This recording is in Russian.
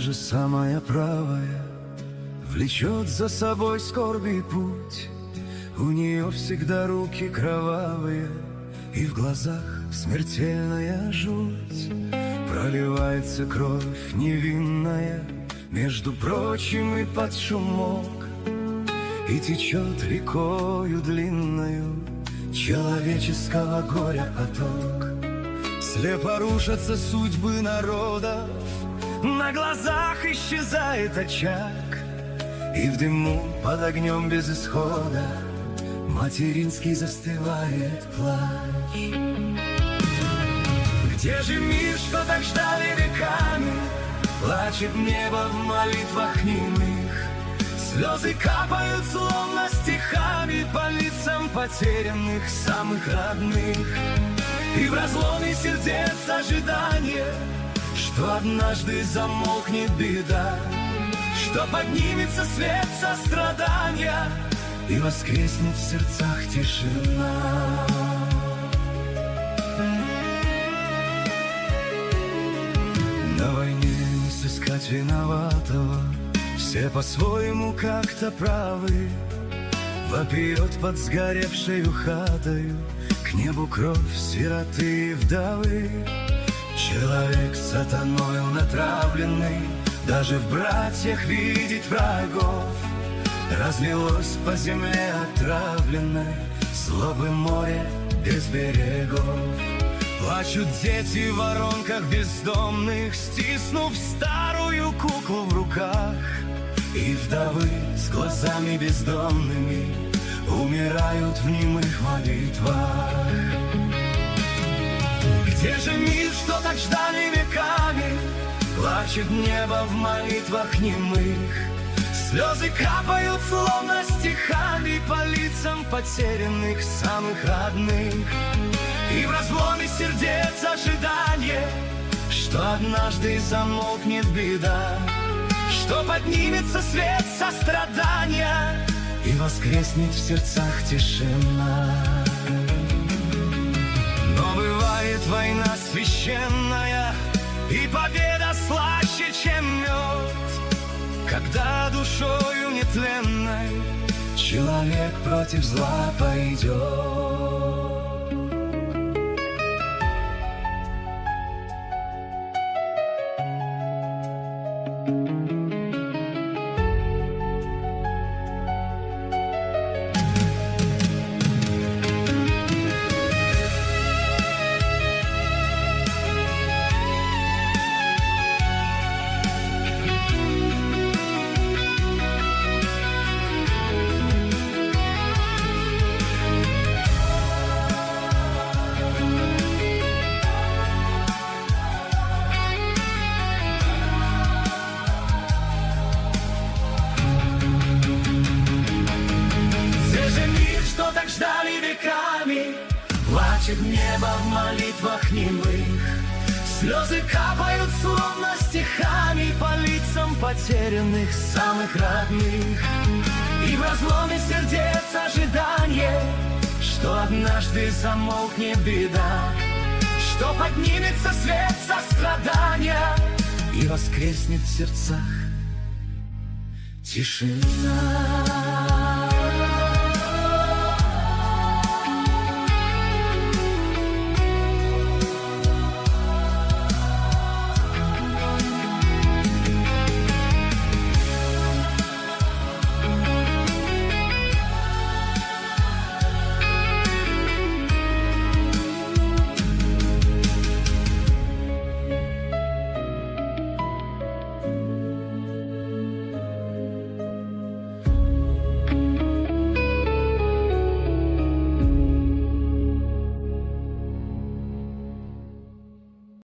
же самая правая влечет за собой скорбий путь. У нее всегда руки кровавые, и в глазах смертельная жуть. Проливается кровь невинная, между прочим и под шумок, и течет рекою длинною человеческого горя поток. Слепо рушатся судьбы народов, на глазах исчезает очаг, и в дыму под огнем без исхода материнский застывает плач. Где же мир, что так ждали веками? Плачет небо в молитвах немых. Слезы капают словно стихами по лицам потерянных самых родных. И в разломе сердец ожидание, что однажды замолкнет беда, что поднимется свет сострадания и воскреснет в сердцах тишина. На войне не сыскать виноватого, все по-своему как-то правы. Вопиет под сгоревшею хатою к небу кровь сироты и вдовы. Человек сатаною натравленный, даже в братьях видеть врагов. Разлилось по земле отравленной злобы море без берегов. Плачут дети в воронках бездомных, стиснув старую куклу в руках. И вдовы с глазами бездомными умирают в немых молитвах. Где же мир, что так ждали веками? Плачет небо в молитвах немых. Слезы капают словно стихами по лицам потерянных самых родных. И в разломе сердец ожидание, что однажды замолкнет беда, что поднимется свет сострадания и воскреснет в сердцах тишина. Но бывает война священная, и победа слаще, чем мед, когда душою нетленной человек против зла пойдет. Ждали веками, плачет небо в молитвах немых. Слезы капают словно стихами по лицам потерянных самых родных. И в разломе сердец ожидание, что однажды замолкнет беда, что поднимется свет сострадания и воскреснет в сердцах тишина.